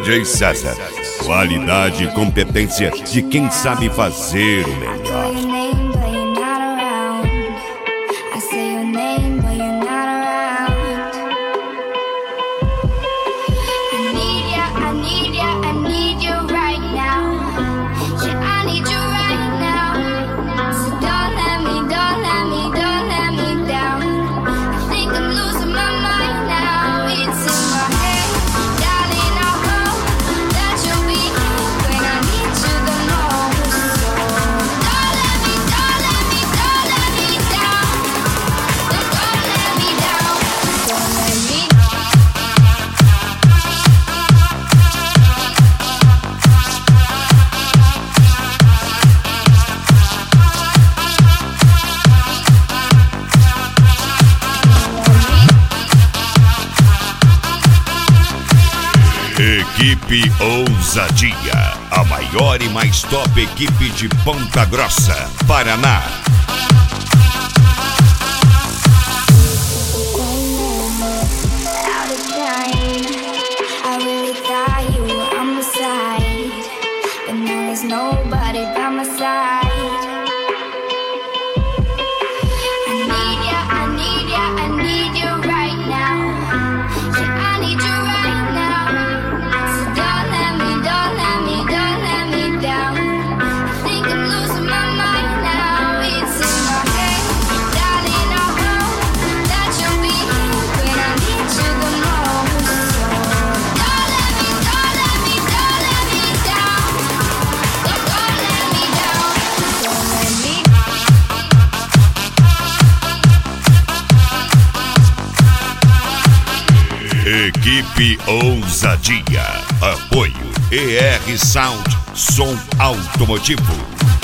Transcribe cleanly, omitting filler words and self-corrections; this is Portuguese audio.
DJ César. Qualidade e competência de quem sabe fazer o melhor. Equipe Ousadia, a maior e mais top equipe de Ponta Grossa, Paraná. Equipe Ousadia. Apoio ER Sound, som automotivo.